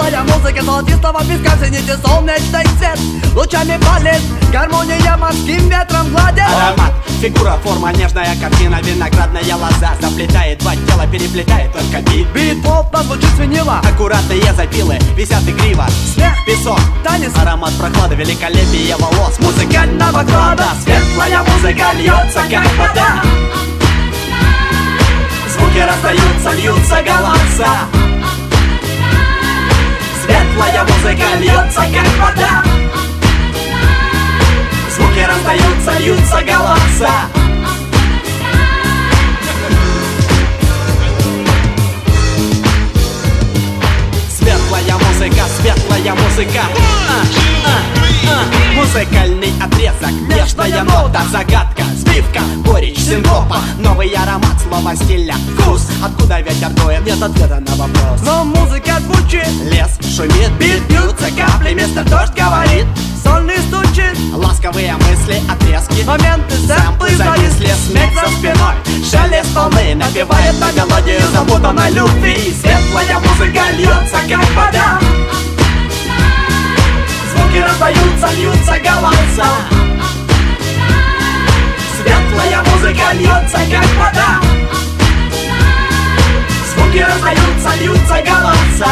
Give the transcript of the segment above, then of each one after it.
Светлая музыка золотистого песка, цените солнечный свет. Лучами палит, гармония морским ветром гладит. Аромат, фигура, форма, нежная картина. Виноградная лоза заплетает два тела, переплетает только бит. Бит плотно звучит свинила. Аккуратные запилы висят игриво. Смех, песок, танец, аромат прохлады, великолепие волос музыкального клада. Светлая музыка льется, как вода. Звуки раздаются, льются голоса. Светлая музыка льется, как вода. Звуки раздаются, льются голоса. Светлая музыка, светлая музыка. Музыкальный отрезок, нежная нота, загадка, сбивка, горечь, синкопа. Новый аромат, слова стиля, вкус. Откуда ветер дует, нет ответа на вопрос. но музыка звучит. Лес шумит, бит бьются капли, мистер Дождь говорит. Сольный стучит, Ласковые мысли, отрезки, моменты, сэмплы зависли, смех за спиной. Шелест волны напевает на мелодию запутанной любви. Светлая музыка льется, как вода. Звуки раздаются, льются голоса. Светлая музыка льется, как вода. Звуки раздаются, льются голоса.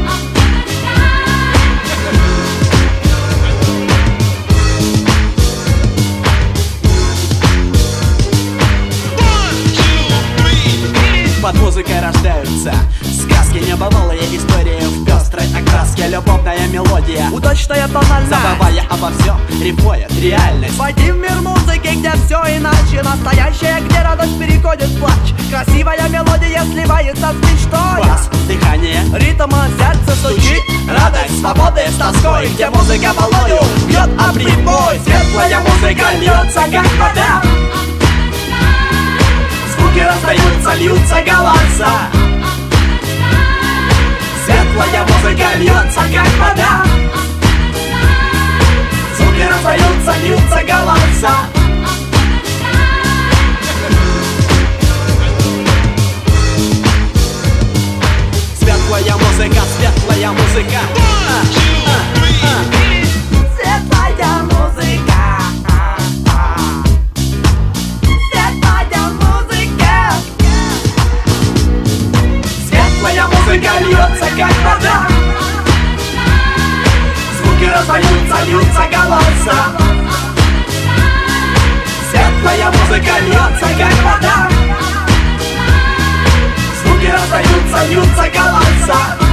Под музыкой рождаются сказки, небывалые истории в пестрой окраске. Любовная мелодия, удачная тональность, забывая обо всем, рифмует реальность. войди в мир музыки, где все иначе. Настоящее, где радость переходит в плач. Красивая мелодия сливается с мечтой. Бас, дыхание, Ритм сердце стучит. радость, свободы с тоской, где музыка волною бьет об прибой. Светлая музыка льется, как вода. Звуки раздаются, льются голоса. Светлая музыка льется, как вода. Звуки раздаются, льются голоса. Светлая музыка, светлая музыка. Светлая музыка. Светлая музыка. Светлая музыка льется, как вода. Звуки раздаются, льются голоса. Светлая музыка льется, как вода. Звуки раздаются, льются голоса.